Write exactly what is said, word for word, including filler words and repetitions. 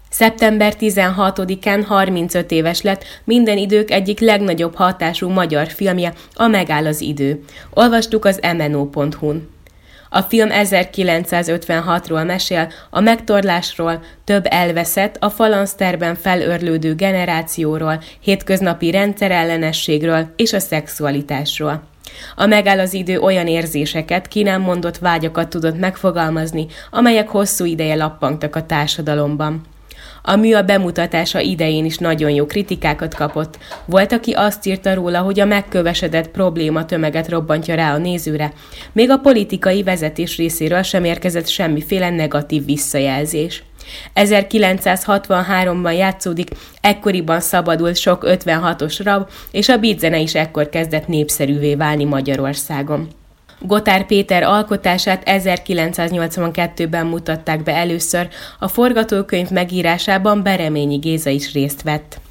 szeptember tizenhatodikán harmincöt éves lett minden idők egyik legnagyobb hatású magyar filmje, A Megáll az idő. Olvastuk az em en o pont hu-n. A film ezerkilencszázötvenhatról mesél, a megtorlásról, több elveszett, a falanszterben felörlődő generációról, hétköznapi rendszerellenességről és a szexualitásról. A Megáll az idő olyan érzéseket, ki nem mondott vágyakat tudott megfogalmazni, amelyek hosszú ideje lappangtak a társadalomban. A mű a bemutatása idején is nagyon jó kritikákat kapott. Volt, aki azt írta róla, hogy a megkövesedett probléma tömeget robbantja rá a nézőre. Még a politikai vezetés részéről sem érkezett semmiféle negatív visszajelzés. ezerkilencszázhatvanháromban játszódik, ekkoriban szabadult sok ötvenhatos rab, és a beatzene is ekkor kezdett népszerűvé válni Magyarországon. Gotár Péter alkotását ezerkilencszáznyolcvankettőben mutatták be először, a forgatókönyv megírásában Bereményi Géza is részt vett.